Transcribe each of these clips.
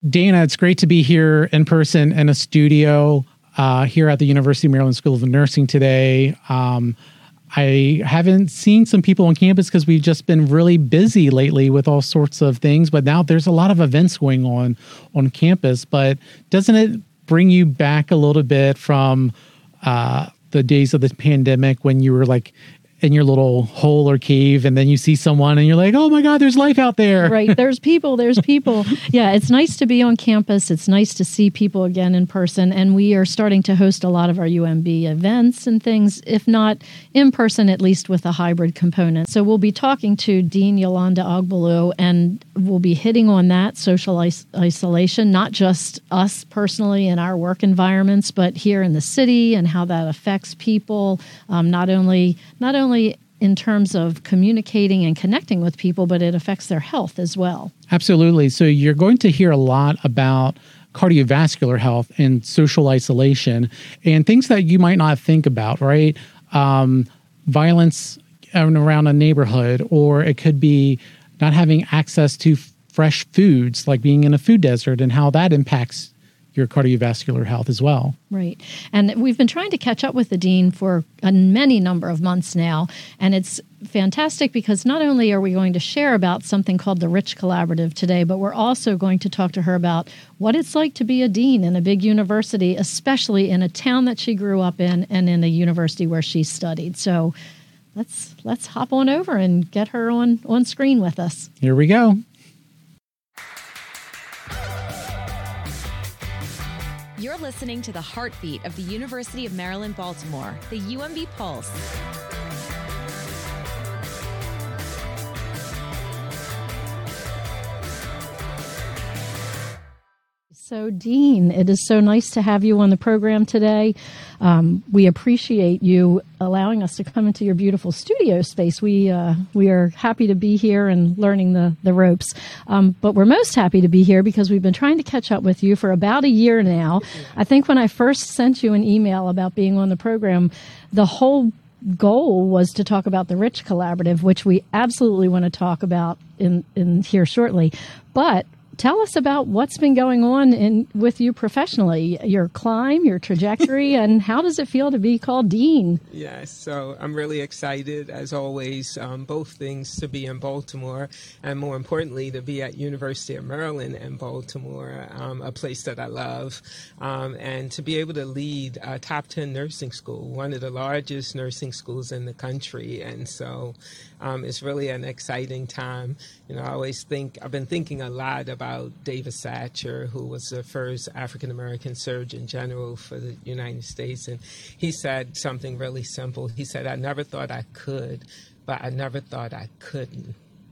Dana, it's great to be here in person in a studio here at the University of Maryland School of Nursing today. I haven't seen some people on campus because we've just been really busy lately with all sorts of things, but now there's a lot of events going on campus. But doesn't it bring you back a little bit from the days of the pandemic when you were like in your little hole or cave and then you see someone and you're like, oh my God, there's life out there. Right. There's people. Yeah, it's nice to be on campus. It's nice to see people again in person. And we are starting to host a lot of our UMB events and things, if not in person, at least with a hybrid component. So we'll be talking to Dean Yolanda Ogbalu, and we'll be hitting on that social isolation, not just us personally in our work environments, but here in the city and how that affects people, not only in terms of communicating and connecting with people, but it affects their health as well. Absolutely. So you're going to hear a lot about cardiovascular health and social isolation and things that you might not think about, right? Violence around a neighborhood, or it could be not having access to fresh foods, like being in a food desert, and how that impacts your cardiovascular health as well. Right. And we've been trying to catch up with the dean for a many number of months now. And it's fantastic because not only are we going to share about something called the Rich Collaborative today, but we're also going to talk to her about what it's like to be a dean in a big university, especially in a town that she grew up in and in a university where she studied. So let's hop on over and get her on screen with us. Here we go. You're listening to the heartbeat of the University of Maryland, Baltimore, the UMB Pulse. So, Dean, it is so nice to have you on the program today. We appreciate you allowing us to come into your beautiful studio space. We are happy to be here and learning the ropes. But we're most happy to be here because we've been trying to catch up with you for about a year now. I think when I first sent you an email about being on the program, the whole goal was to talk about the Rich Collaborative, which we absolutely want to talk about in here shortly. But tell us about what's been going on with you professionally, your climb, your trajectory, and how does it feel to be called dean? Yes, so I'm really excited, as always, both things to be in Baltimore, and more importantly, to be at University of Maryland in Baltimore, a place that I love, and to be able to lead a top 10 nursing school, one of the largest nursing schools in the country. And so it's really an exciting time. You know, I've been thinking a lot about David Satcher, who was the first African-American Surgeon General for the United States. And he said something really simple. He said, I never thought I could, but I never thought I couldn't.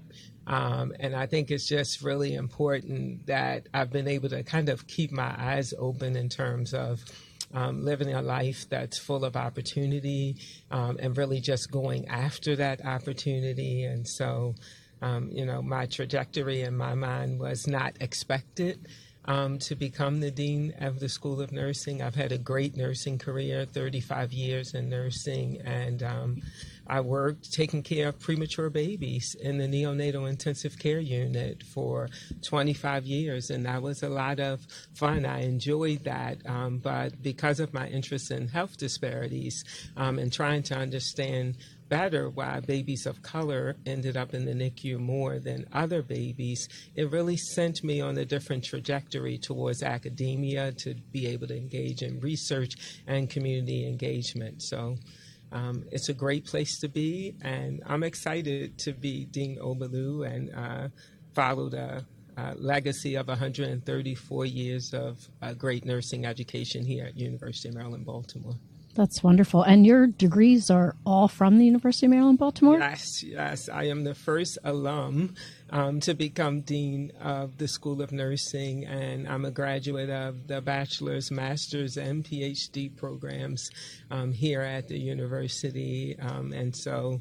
And I think it's just really important that I've been able to kind of keep my eyes open in terms of living a life that's full of opportunity, and really just going after that opportunity. And so, my trajectory in my mind was not expected to become the dean of the School of Nursing. I've had a great nursing career, 35 years in nursing, and I worked taking care of premature babies in the neonatal intensive care unit for 25 years, and that was a lot of fun. I enjoyed that, but because of my interest in health disparities and trying to understand better why babies of color ended up in the NICU more than other babies, it really sent me on a different trajectory towards academia to be able to engage in research and community engagement. So it's a great place to be, and I'm excited to be Dean Ogbalu and follow the legacy of 134 years of great nursing education here at University of Maryland, Baltimore. That's wonderful. And your degrees are all from the University of Maryland, Baltimore? Yes. I am the first alum to become dean of the School of Nursing, and I'm a graduate of the bachelor's, master's, and PhD programs here at the university. And so,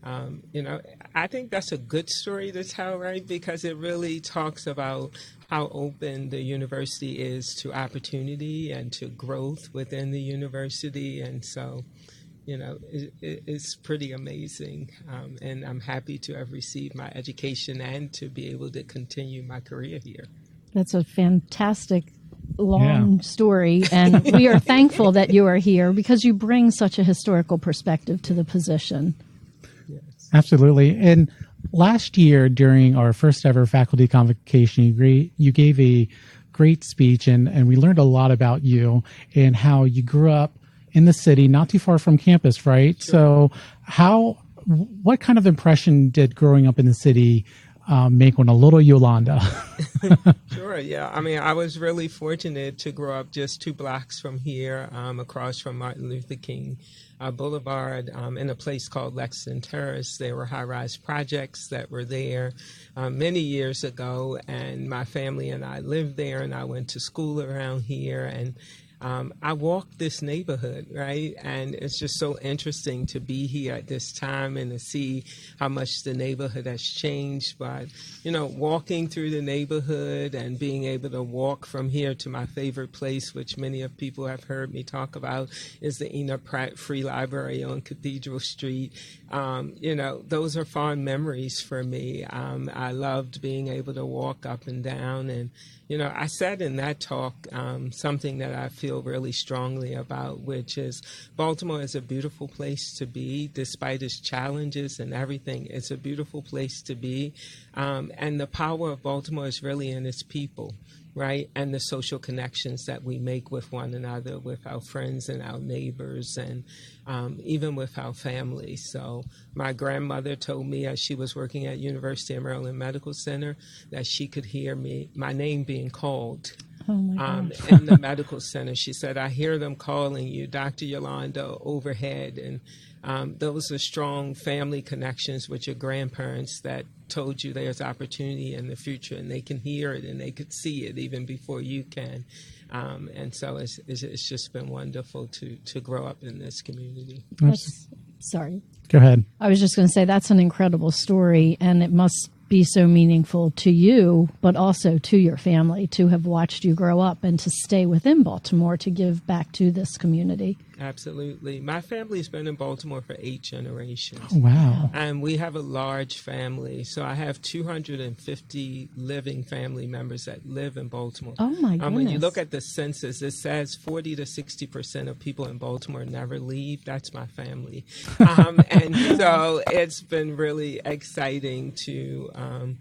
I think that's a good story to tell, right? Because it really talks about how open the university is to opportunity and to growth within the university. And so, it's pretty amazing. And I'm happy to have received my education and to be able to continue my career here. That's a fantastic long story, and we are thankful that you are here because you bring such a historical perspective to the position. Yes. Absolutely. And last year during our first ever faculty convocation, you gave a great speech, and we learned a lot about you and how you grew up in the city, not too far from campus, right? Sure. So what kind of impression did growing up in the city make on a little Yolanda? Sure, yeah. I mean, I was really fortunate to grow up just 2 blocks from here, across from Martin Luther King Boulevard, in a place called Lexington Terrace. There were high-rise projects that were there many years ago, and my family and I lived there, and I went to school around here, and I walked this neighborhood, right? And it's just so interesting to be here at this time and to see how much the neighborhood has changed. But, walking through the neighborhood and being able to walk from here to my favorite place, which many of people have heard me talk about, is the Enoch Pratt Free Library on Cathedral Street. Those are fond memories for me. I loved being able to walk up and down, and I said in that talk something that I feel really strongly about, which is Baltimore is a beautiful place to be, despite its challenges and everything. It's a beautiful place to be. And the power of Baltimore is really in its people, right? And the social connections that we make with one another, with our friends and our neighbors, and even with our family. So my grandmother told me as she was working at University of Maryland Medical Center that she could hear my name being called in the medical center. She said, "I hear them calling you, Dr. Yolanda, overhead." And those are strong family connections with your grandparents that told you there's opportunity in the future, and they can hear it and they could see it even before you can. And so it's just been wonderful to grow up in this community. Sorry. Go ahead. I was just going to say that's an incredible story, and it must be so meaningful to you, but also to your family, to have watched you grow up and to stay within Baltimore to give back to this community. Absolutely. My family's been in Baltimore for 8 generations. Oh, wow. And we have a large family. So I have 250 living family members that live in Baltimore. Oh, my goodness. When you look at the census, it says 40 to 60% of people in Baltimore never leave. That's my family. And so it's been really exciting to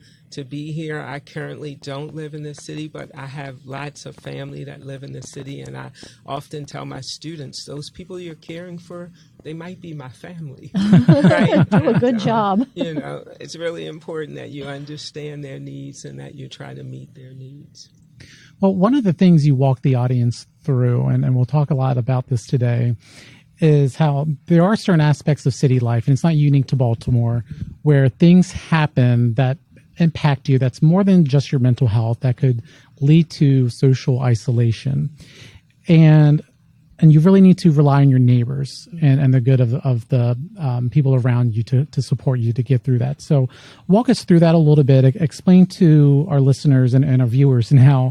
be here. I currently don't live in the city, but I have lots of family that live in the city, and I often tell my students, those people you're caring for, they might be my family. Right? Do a good job. It's really important that you understand their needs and that you try to meet their needs. Well, one of the things you walk the audience through, and we'll talk a lot about this today, is how there are certain aspects of city life, and it's not unique to Baltimore, where things happen that impact you that's more than just your mental health, that could lead to social isolation. And you really need to rely on your neighbors and the good of the people around you to support you to get through that. So walk us through that a little bit. Explain to our listeners and our viewers and how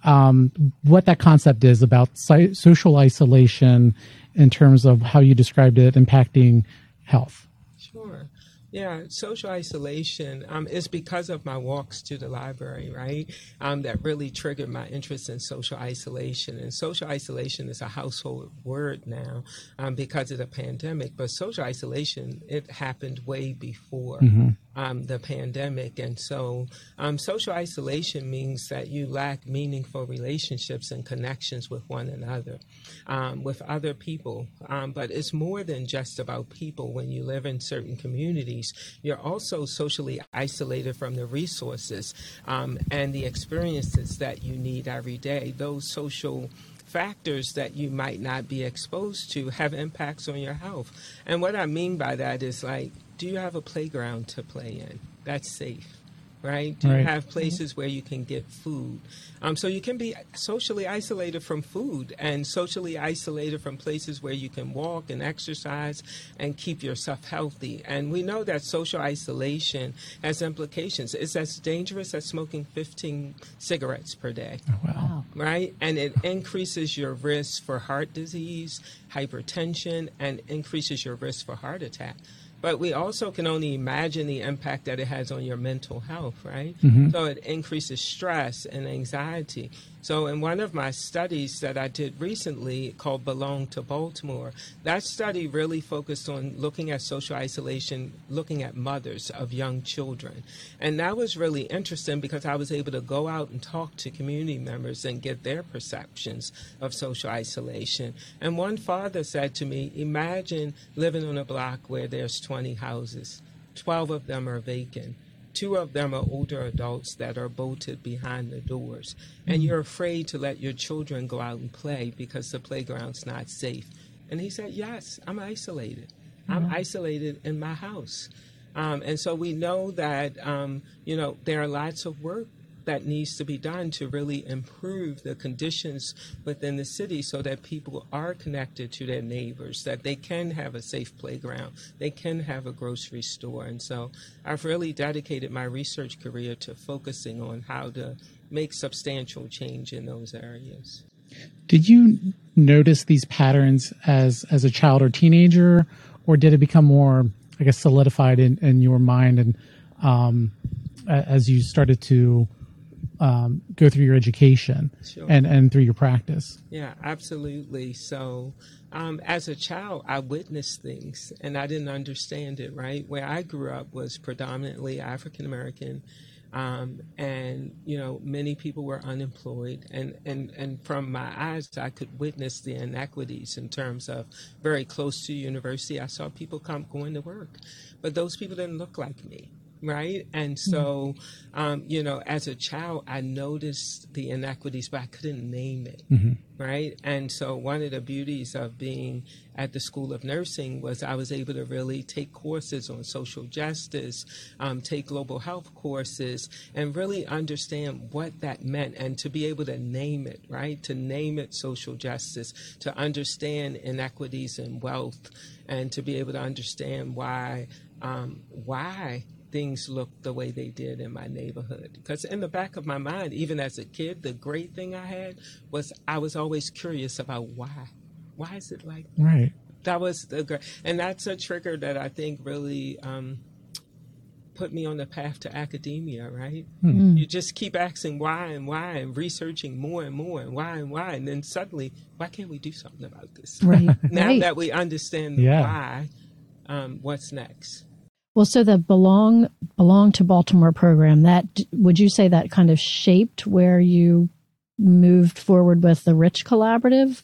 what that concept is about social isolation in terms of how you described it impacting health. Sure. Yeah, social isolation is because of my walks to the library, right? That really triggered my interest in social isolation. And social isolation is a household word now because of the pandemic. But social isolation, it happened way before the pandemic. And so social isolation means that you lack meaningful relationships and connections with one another, with other people. But it's more than just about people. When you live in certain communities, you're also socially isolated from the resources and the experiences that you need every day. Those social factors that you might not be exposed to have impacts on your health. And what I mean by that is, like, do you have a playground to play in that's safe? Right? Do you have places where you can get food? So you can be socially isolated from food and socially isolated from places where you can walk and exercise and keep yourself healthy. And we know that social isolation has implications. It's as dangerous as smoking 15 cigarettes per day. Oh, wow. Right? And it increases your risk for heart disease, hypertension, and increases your risk for heart attack. but we also can only imagine the impact that it has on your mental health, right? So it increases stress and anxiety. So in one of my studies that I did recently called Belong to Baltimore, that study really focused on looking at social isolation, looking at mothers of young children. And that was really interesting because I was able to go out and talk to community members and get their perceptions of social isolation. And one father said to me, imagine living on a block where there's 20 houses, 12 of them are vacant. 2 of them are older adults that are bolted behind the doors. And you're afraid to let your children go out and play because the playground's not safe. And he said, yes, I'm isolated. I'm isolated in my house. And so we know that, there are lots of work that needs to be done to really improve the conditions within the city so that people are connected to their neighbors, that they can have a safe playground, they can have a grocery store. And so I've really dedicated my research career to focusing on how to make substantial change in those areas. Did you notice these patterns as a child or teenager, or did it become more, I guess, solidified in your mind and as you started to go through your education and through your practice? Yeah, absolutely. So as a child, I witnessed things and I didn't understand it, right? Where I grew up was predominantly African American. And, many people were unemployed. And from my eyes, I could witness the inequities in terms of very close to university. I saw people going to work, but those people didn't look like me. Right. And so, as a child, I noticed the inequities, but I couldn't name it. Right. And so one of the beauties of being at the School of Nursing was I was able to really take courses on social justice, take global health courses, and really understand what that meant and to be able to name it. Right. To name it social justice, to understand inequities in wealth, and to be able to understand why things looked the way they did in my neighborhood. Because in the back of my mind, even as a kid, the great thing I had was I was always curious about why. Why is it like that? Right. That was and that's a trigger that I think really put me on the path to academia, right? You just keep asking why and researching more and more and why. And then suddenly, why can't we do something about this? Right. Now that we understand the why, what's next? Well, so the Belong to Baltimore program, that would you say that kind of shaped where you moved forward with the Rich Collaborative?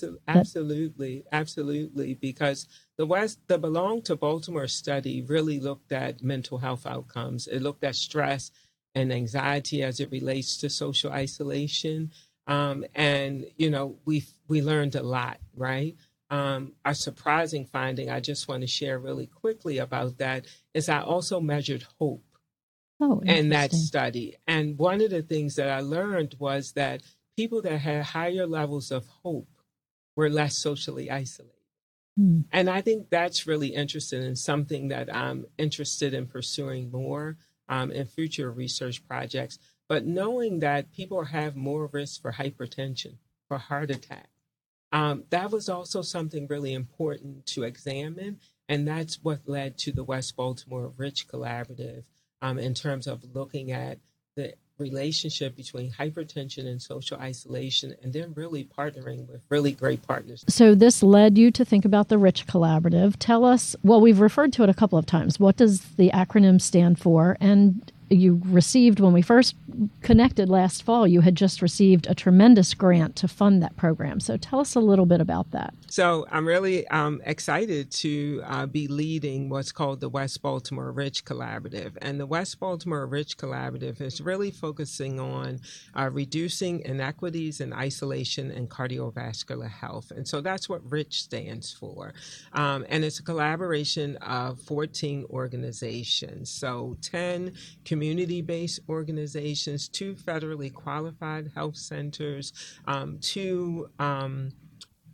Absolutely, because the Belong to Baltimore study really looked at mental health outcomes. It looked at stress and anxiety as it relates to social isolation, and we learned a lot, right? A surprising finding I just want to share really quickly about that is I also measured hope in that study. And one of the things that I learned was that people that had higher levels of hope were less socially isolated. And I think that's really interesting and something that I'm interested in pursuing more in future research projects. But knowing that people have more risk for hypertension, for heart attack, that was also something really important to examine, and that's what led to the West Baltimore Rich Collaborative in terms of looking at the relationship between hypertension and social isolation, and then really partnering with really great partners. So this led you to think about the Rich Collaborative. Tell us, well, we've referred to it a couple of times. What does the acronym stand for? And you received, when we first connected last fall, you had just received a tremendous grant to fund that program. So tell us a little bit about that. So I'm really excited to be leading what's called the West Baltimore Rich Collaborative. And the West Baltimore Rich Collaborative is really focusing on reducing inequities in isolation and cardiovascular health. And so that's what RICH stands for. And it's a collaboration of 14 organizations. So 10 community-based organizations, 2 federally qualified health centers, 2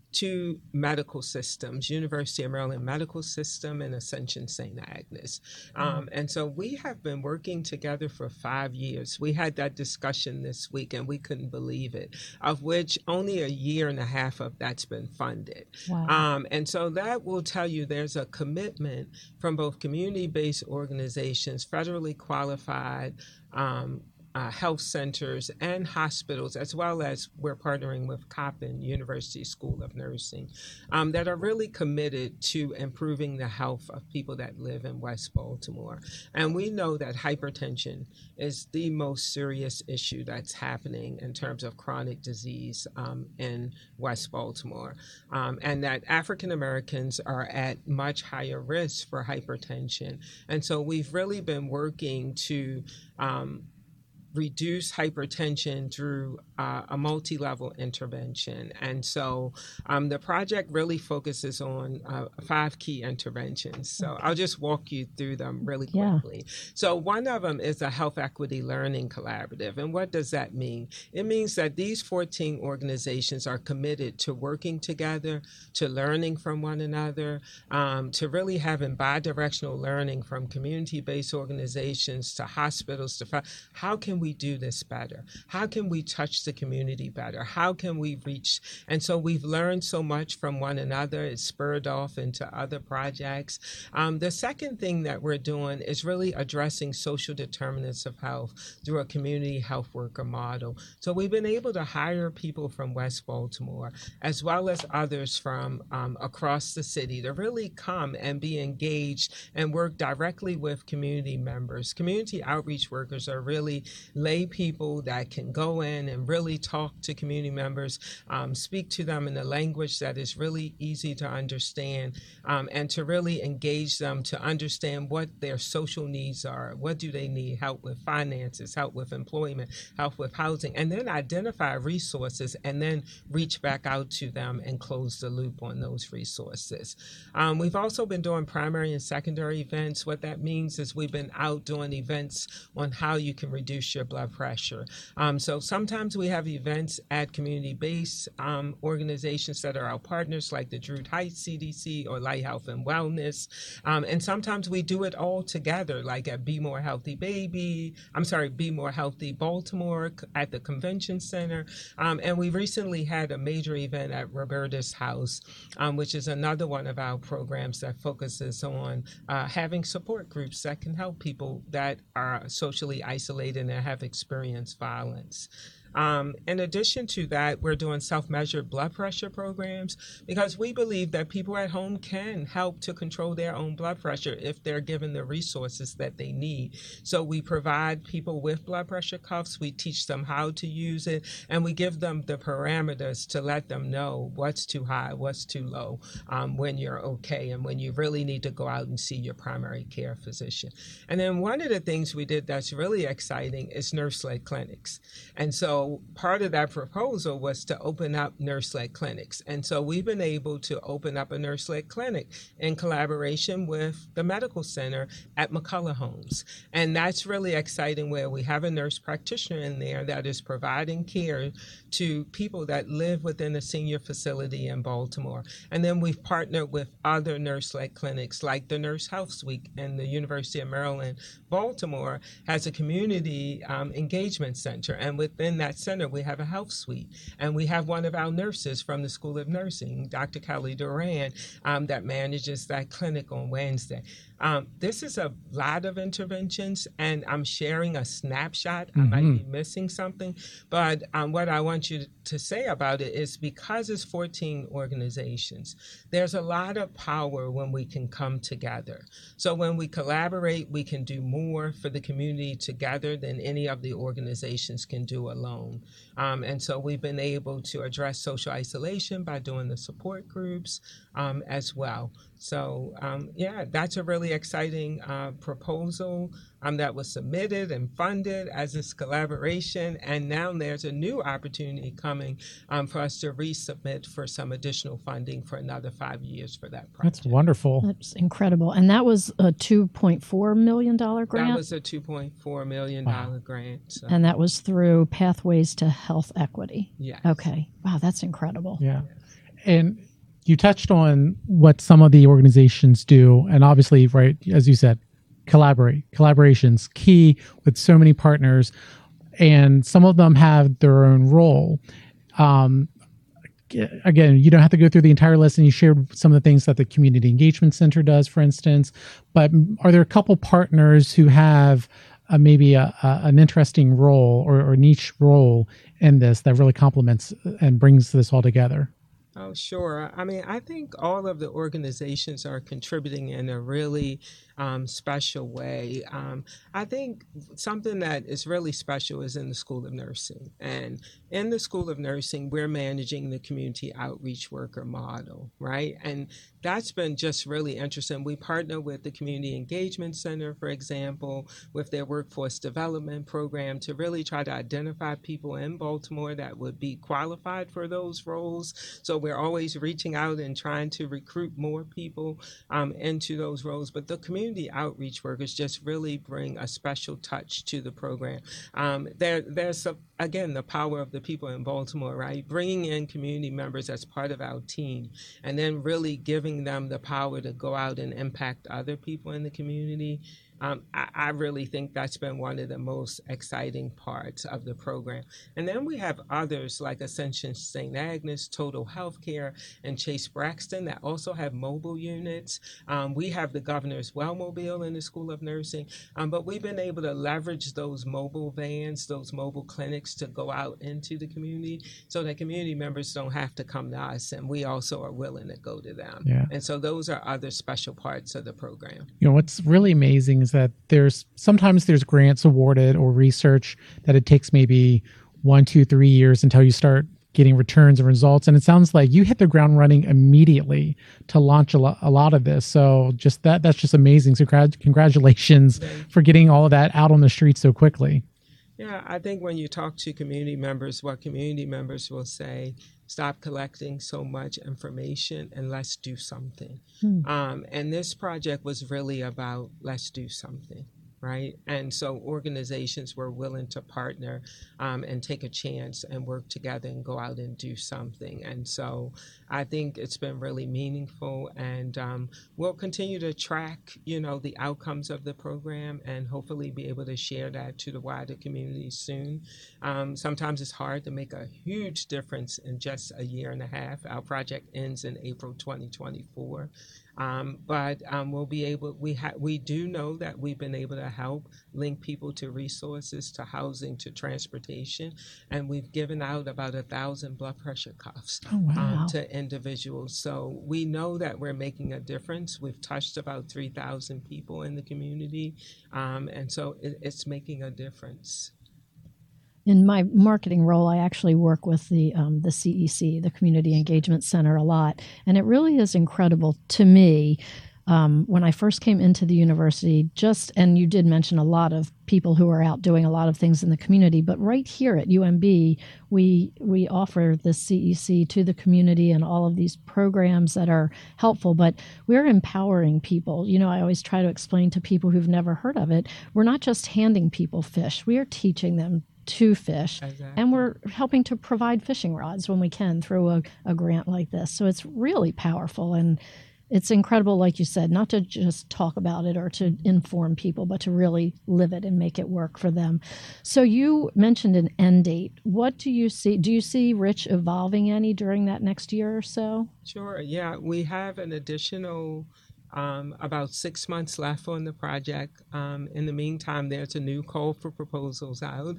two medical systems, University of Maryland Medical System and Ascension St. Agnes. And so we have been working together for 5 years. We had that discussion this week and we couldn't believe it, of which only a year and a half of that's been funded. Wow. And so that will tell you there's a commitment from both community-based organizations, federally qualified health centers and hospitals, as well as we're partnering with Coppin University School of Nursing, that are really committed to improving the health of people that live in West Baltimore. And we know that hypertension is the most serious issue that's happening in terms of chronic disease in West Baltimore, and that African Americans are at much higher risk for hypertension. And so we've really been working to reduce hypertension through a multi-level intervention. And so the project really focuses on 5 key interventions. So I'll just walk you through them really quickly. So one of them is a health equity learning collaborative. And what does that mean? It means that these 14 organizations are committed to working together, to learning from one another, to really having bi-directional learning from community-based organizations to hospitals to how can we do this better? How can we touch the community better? How can we reach? And so we've learned so much from one another. It's spurred off into other projects. The second thing that we're doing is really addressing social determinants of health through a community health worker model. So we've been able to hire people from West Baltimore, as well as others from across the city, to really come and be engaged and work directly with community members. Community outreach workers are really lay people that can go in and really talk to community members, speak to them in a language that is really easy to understand, and to really engage them to understand what their social needs are. What do they need? Help with finances, help with employment, help with housing, and then identify resources and then reach back out to them and close the loop on those resources. We've also been doing primary and secondary events. What that means is we've been out doing events on how you can reduce your blood pressure. So sometimes we have events at community-based organizations that are our partners, like the Druid Heights CDC or Light Health and Wellness. And sometimes we do it all together, like at Be More Healthy Baltimore at the Convention Center. And we recently had a major event at Roberta's House, which is another one of our programs that focuses on having support groups that can help people that are socially isolated and have experienced violence. In addition to that, we're doing self-measured blood pressure programs because we believe that people at home can help to control their own blood pressure if they're given the resources that they need. So we provide people with blood pressure cuffs, we teach them how to use it, and we give them the parameters to let them know what's too high, what's too low, when you're okay, and when you really need to go out and see your primary care physician. And then one of the things we did that's really exciting is nurse-led clinics. And so part of that proposal was to open up nurse-led clinics. And so we've been able to open up a nurse-led clinic in collaboration with the medical center at McCullough Homes. And that's really exciting, where we have a nurse practitioner in there that is providing care to people that live within a senior facility in Baltimore. And then we've partnered with other nurse-led clinics like the Nurse Health Suite, and the University of Maryland Baltimore has a community engagement center. And within that center, we have a health suite. And we have one of our nurses from the School of Nursing, Dr. Kelly Duran, that manages that clinic on Wednesday. This is a lot of interventions, and I'm sharing a snapshot. I might be missing something, but what I want you to say about it is because it's 14 organizations, there's a lot of power when we can come together. So when we collaborate, we can do more for the community together than any of the organizations can do alone. And so we've been able to address social isolation by doing the support groups as well. So, that's a really exciting proposal that was submitted and funded as this collaboration. And now there's a new opportunity coming for us to resubmit for some additional funding for another 5 years for that project. That's wonderful. That's incredible. And that was a $2.4 million grant? That was a $2.4 million grant. So. And that was through Pathways to Health Equity? Yes. Okay. Wow, that's incredible. Yeah. And You touched on what some of the organizations do, and obviously, right, as you said, collaboration's key with so many partners, and some of them have their own role. Again, you don't have to go through the entire list, and you shared some of the things that the Community Engagement Center does, for instance, but are there a couple partners who have maybe an interesting role or niche role in this that really complements and brings this all together? Oh, sure. I mean, I think all of the organizations are contributing in a really special way. I think something that is really special is in the School of Nursing. And in the School of Nursing, we're managing the community outreach worker model, right? And that's been just really interesting. We partner with the Community Engagement Center, for example, with their workforce development program to really try to identify people in Baltimore that would be qualified for those roles. So we're always reaching out and trying to recruit more people into those roles. But the community outreach workers just really bring a special touch to the program. There's again, the power of the people in Baltimore, right? Bringing in community members as part of our team, and then really giving them the power to go out and impact other people in the community. I really think that's been one of the most exciting parts of the program. And then we have others like Ascension St. Agnes, Total Healthcare, and Chase Braxton that also have mobile units. We have the Governor's Wellmobile in the School of Nursing, but we've been able to leverage those mobile vans, those mobile clinics to go out into the community so that community members don't have to come to us, and we also are willing to go to them. Yeah. And so those are other special parts of the program. You know, what's really amazing is that sometimes there's grants awarded or research that it takes maybe 1, 2, 3 years until you start getting returns and results. And it sounds like you hit the ground running immediately to launch a lot of this. So just that's just amazing. So congratulations for getting all of that out on the street so quickly. Yeah, I think when you talk to community members, what community members will say, stop collecting so much information and let's do something. And this project was really about let's do something, right? And so organizations were willing to partner and take a chance and work together and go out and do something. And so I think it's been really meaningful, and we'll continue to track, the outcomes of the program and hopefully be able to share that to the wider community soon. Sometimes it's hard to make a huge difference in just a year and a half. Our project ends in April 2024. But we'll be able. We do know that we've been able to help link people to resources, to housing, to transportation, and we've given out about 1,000 blood pressure cuffs to individuals. So we know that we're making a difference. We've touched about 3,000 people in the community, and so it's making a difference. In my marketing role, I actually work with the CEC, the Community Engagement Center, a lot. And it really is incredible to me. When I first came into the university, and you did mention a lot of people who are out doing a lot of things in the community, but right here at UMB, we offer the CEC to the community and all of these programs that are helpful, but we're empowering people. I always try to explain to people who've never heard of it, we're not just handing people fish, we are teaching them to fish. Exactly. And we're helping to provide fishing rods when we can through a grant like this. So it's really powerful, and it's incredible, like you said, not to just talk about it or to inform people, but to really live it and make it work for them. So you mentioned an end date. What do you see? Do you see Rich evolving any during that next year or so? Sure. Yeah, we have an additional about 6 months left on the project. In the meantime, there's a new call for proposals out,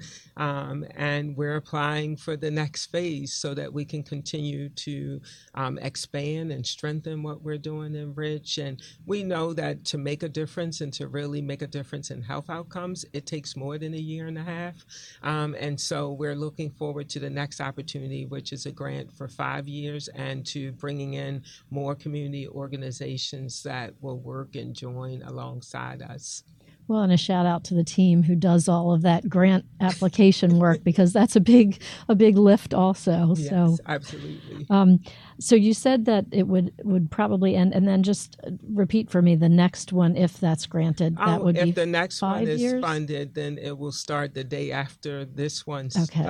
and we're applying for the next phase so that we can continue to expand and strengthen what we're doing in Rich. And we know that to make a difference and to really make a difference in health outcomes, it takes more than a year and a half. And so we're looking forward to the next opportunity, which is a grant for 5 years, and to bringing in more community organizations that will work and join alongside us. Well, and a shout out to the team who does all of that grant application work, because that's a big lift also. Yes, So absolutely. So you said that it would probably end, and then just repeat for me the next one if that's granted. That would be if the next 5 one is years? funded, then it will start the day after this one Okay.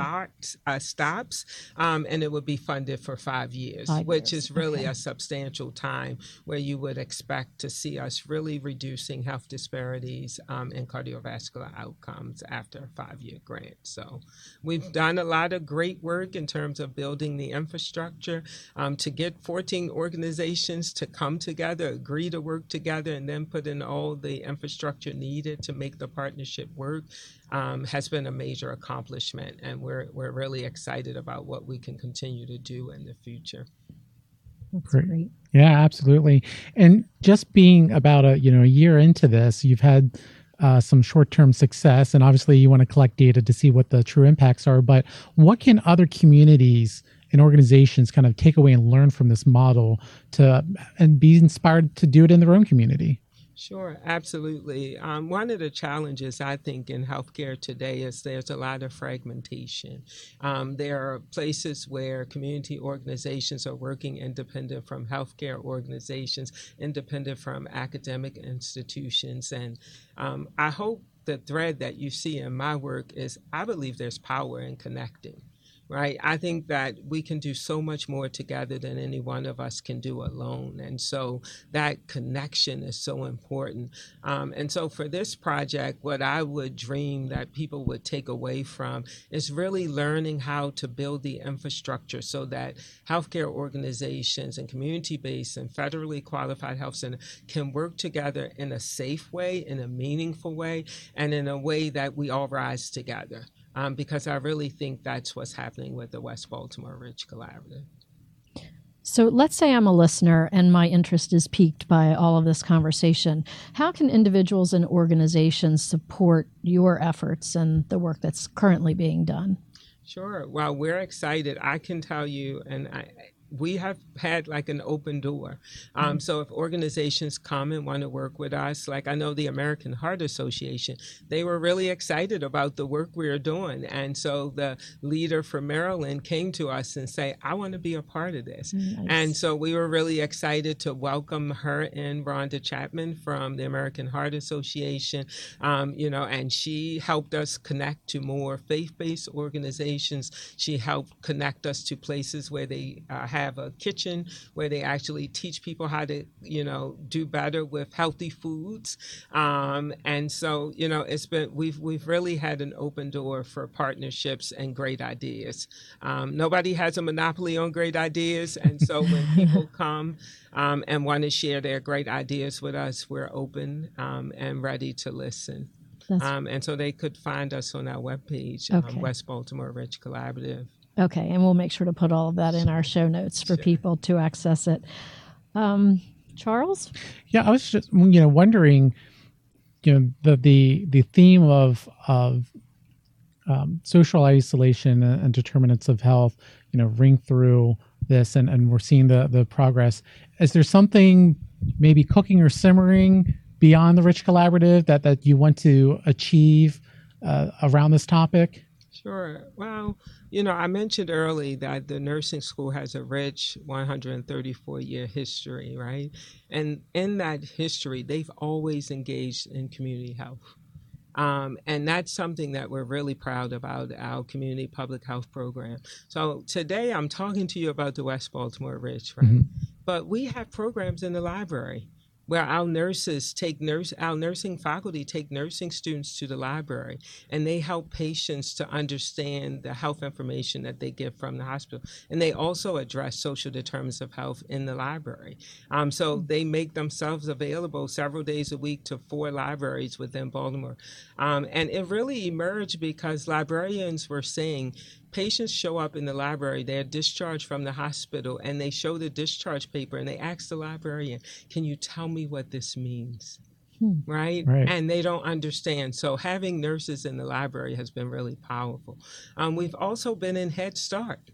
stops, and it would be funded for 5 years, 5 which years. is really Okay. a substantial time where you would expect to see us really reducing health disparities in cardiovascular outcomes after a 5-year grant. So we've done a lot of great work in terms of building the infrastructure to get 14 organizations to come together, agree to work together, and then put in all the infrastructure needed to make the partnership work has been a major accomplishment. And we're really excited about what we can continue to do in the future. That's great. Yeah, absolutely. And just being about a year into this, you've had some short-term success, and obviously you want to collect data to see what the true impacts are. But what can other communities and organizations kind of take away and learn from this model and be inspired to do it in their own community? Sure, absolutely. One of the challenges I think in healthcare today is there's a lot of fragmentation. There are places where community organizations are working independent from healthcare organizations, independent from academic institutions. And I hope the thread that you see in my work is I believe there's power in connecting. Right. I think that we can do so much more together than any one of us can do alone. And so that connection is so important. And so for this project, what I would dream that people would take away from is really learning how to build the infrastructure so that healthcare organizations and community-based and federally qualified health centers can work together in a safe way, in a meaningful way, and in a way that we all rise together. Because I really think that's what's happening with the West Baltimore Ridge Collaborative. So let's say I'm a listener and my interest is piqued by all of this conversation. How can individuals and organizations support your efforts and the work that's currently being done? Sure. Well, we're excited. I can tell you, and we have had like an open door. So if organizations come and want to work with us, like I know the American Heart Association, they were really excited about the work we are doing. And so the leader from Maryland came to us and say, I want to be a part of this. Nice. And so we were really excited to welcome her and Rhonda Chapman from the American Heart Association, and she helped us connect to more faith-based organizations. She helped connect us to places where they have a kitchen where they actually teach people how to, do better with healthy foods. And so, we've really had an open door for partnerships and great ideas. Nobody has a monopoly on great ideas. And so when people come and want to share their great ideas with us, we're open and ready to listen. And so they could find us on our webpage, West Baltimore Ridge Collaborative. Okay, and we'll make sure to put all of that in our show notes for people to access it. Charles? Yeah, I was just wondering, the theme of social isolation and determinants of health, ring through this, and we're seeing the progress. Is there something maybe cooking or simmering beyond the Rich Collaborative that you want to achieve around this topic? Sure. Well, I mentioned early that the nursing school has a rich 134-year history, right? And in that history, they've always engaged in community health. And that's something that we're really proud about, our community public health program. So today I'm talking to you about the West Baltimore Ridge, right? Mm-hmm. But we have programs in the library where our nursing faculty take nursing students to the library, and they help patients to understand the health information that they get from the hospital. And they also address social determinants of health in the library. So they make themselves available several days a week to 4 libraries within Baltimore. And it really emerged because librarians were saying, patients show up in the library, they're discharged from the hospital, and they show the discharge paper, and they ask the librarian, can you tell me what this means? Right? And they don't understand. So having nurses in the library has been really powerful. We've also been in Head Start.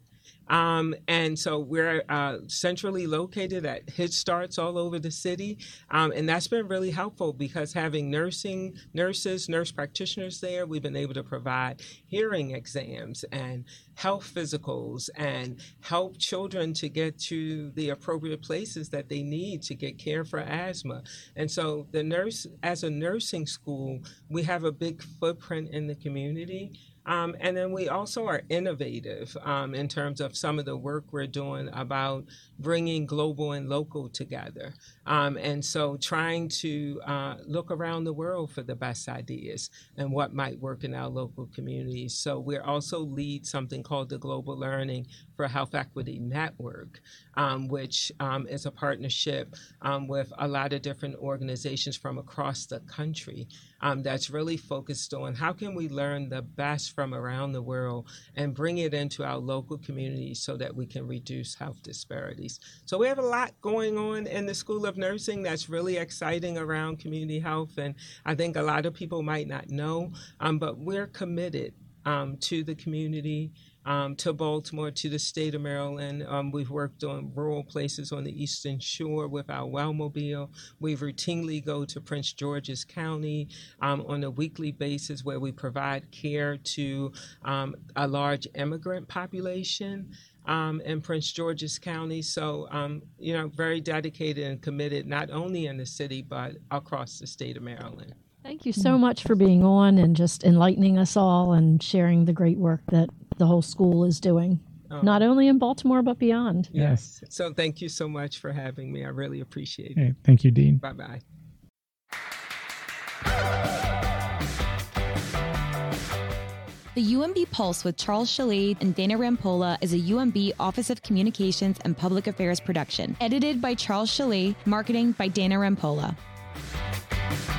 And so we're centrally located at Head Starts all over the city. And that's been really helpful because having nurses, nurse practitioners there, we've been able to provide hearing exams and health physicals and help children to get to the appropriate places that they need to get care for asthma. And so as a nursing school, we have a big footprint in the community. And then we also are innovative in terms of some of the work we're doing about bringing global and local together. And so trying to look around the world for the best ideas and what might work in our local communities. So we also lead something called the Global Learning for Health Equity Network, which is a partnership with a lot of different organizations from across the country that's really focused on how can we learn the best from around the world and bring it into our local communities so that we can reduce health disparities. So we have a lot going on in the School of Nursing that's really exciting around community health, and I think a lot of people might not know, but we're committed to the community, to Baltimore, to the state of Maryland. We've worked on rural places on the Eastern Shore with our Wellmobile. We routinely go to Prince George's County on a weekly basis where we provide care to a large immigrant population in Prince George's County. So, very dedicated and committed, not only in the city, but across the state of Maryland. Thank you so much for being on and just enlightening us all and sharing the great work that the whole school is doing, not only in Baltimore, but beyond. Yes. So thank you so much for having me. I really appreciate it. Hey, thank you, Dean. Bye-bye. The UMB Pulse with Charles Chalet and Dana Rampolla is a UMB Office of Communications and Public Affairs production. Edited by Charles Chalet, marketing by Dana Rampolla.